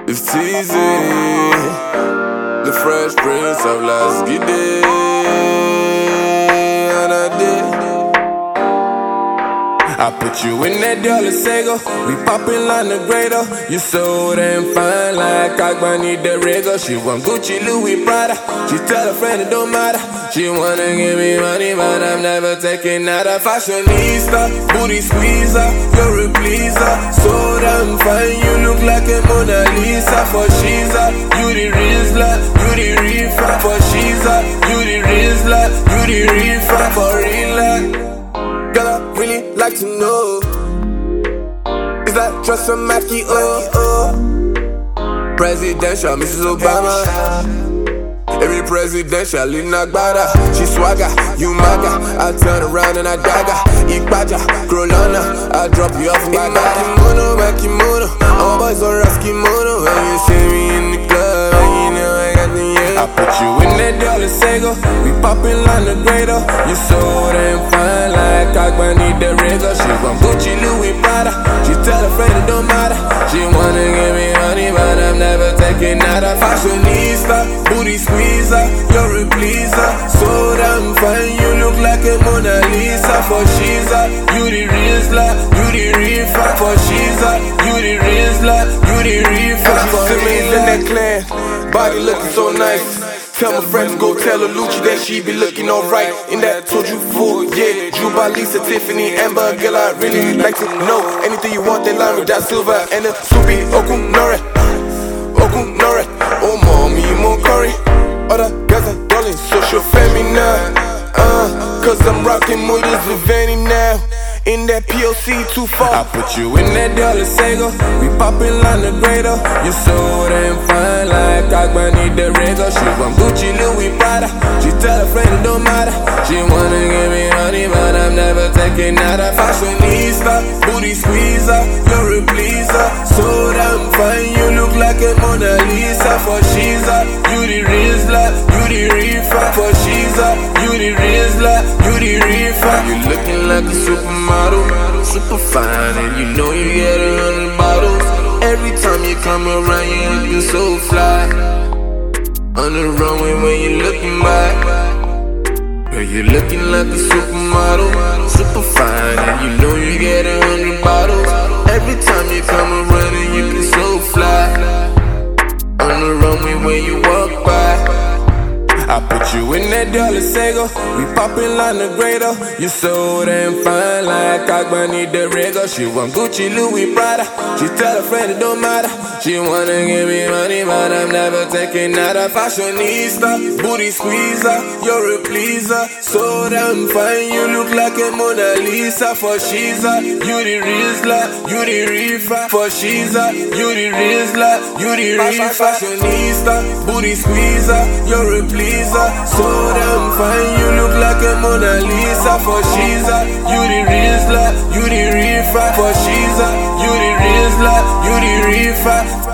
It's Teezy, the Fresh Prince of Las Gide. And I put you in that dollar sego. We poppin' like the Grado. You so damn fine like Agba need the Rego. She want Gucci, Louis, Prada. She tell her friend it don't matter. She wanna give me money, but I'm never taking nada. Fashionista, booty squeezer, you're a pleaser. So damn fine, you look like a Mona Lisa. For Shiza, you the Rizla, you the Reefer. For Shiza, you the Rizla, you the Reefer. For real, girl, I really like to know, is that dress a Mackie presidential, Mrs. Obama. Every presidential in Agbada. She swagger, you maga. I turn around and I dagger. Ikbaja, Krolana, I drop you off my kimono. All boys are kimono. When you see me in the club, you know I got the I put you in that dollar sego. We poppin' like the Grado. You so damn fine like Agba need the Rego. She want Gucci, Louis, Prada. She tell her friend it don't matter. She wanna give me honey, but I'm never taking nada. Fashionista, booty squeezer, you're a pleaser. So damn fine, you look like a Mona Lisa. For Shiza, you the Rizla, you the Reefer. For Shiza, you the Rizla, you the Reefer. For Simmons in that clan, body looking so nice. Tell my friends go tell Lucci that she be looking alright. In that told you fool, yeah. Juba, Lisa, Tiffany, Amber, girl, I really like to know. Anything you want, then line with that silver and the soupy Okunore. Oh, mommy, more curry. Other guys are darling, social feminine. Cause I'm rocking models with Vanny now. In that POC too far. I put you in that dollar sego. We poppin' like the Grado. You so damn fine like Agba need the Rego. She want Gucci, Louis, Prada. She tell her friend it don't matter. She wanna give me honey, but I'm never taking nada. Fashionista, booty squeezer, you're a pleaser. So damn fine, you look like a Mona Lisa. For Shiza, you the Rizla, you the Reefer. For Shiza, you the Rizla, you the Reefer. You looking like a supermodel, super fine, and you know you get 100 bottles. Every time you come around, you looking so fly. On the runway when you looking back, girl, you looking like a supermodel, super fine, and you know you get 100 bottles. Every time you come around, and you looking so fly. On the runway when you walk by. I put you in that dollar sego. We poppin' like the Grado. You so damn fine like Agba need the Rego. She want Gucci, Louis, Prada. She tell her friend it don't matter. She wanna give me money, but I'm never taking nada. Fashionista, booty squeezer, you're a pleaser. So damn fine, you look like a Mona Lisa. For Shiza, you the Rizla, you the Reefer. For Shiza, you the Rizla, you the Reefer. Fashionista, booty squeezer, you're a pleaser. So damn fine, you look like a Mona Lisa. For Shiza, you the Rizla, you the Reefer. For Shiza, you the Rizla, you the Reefer.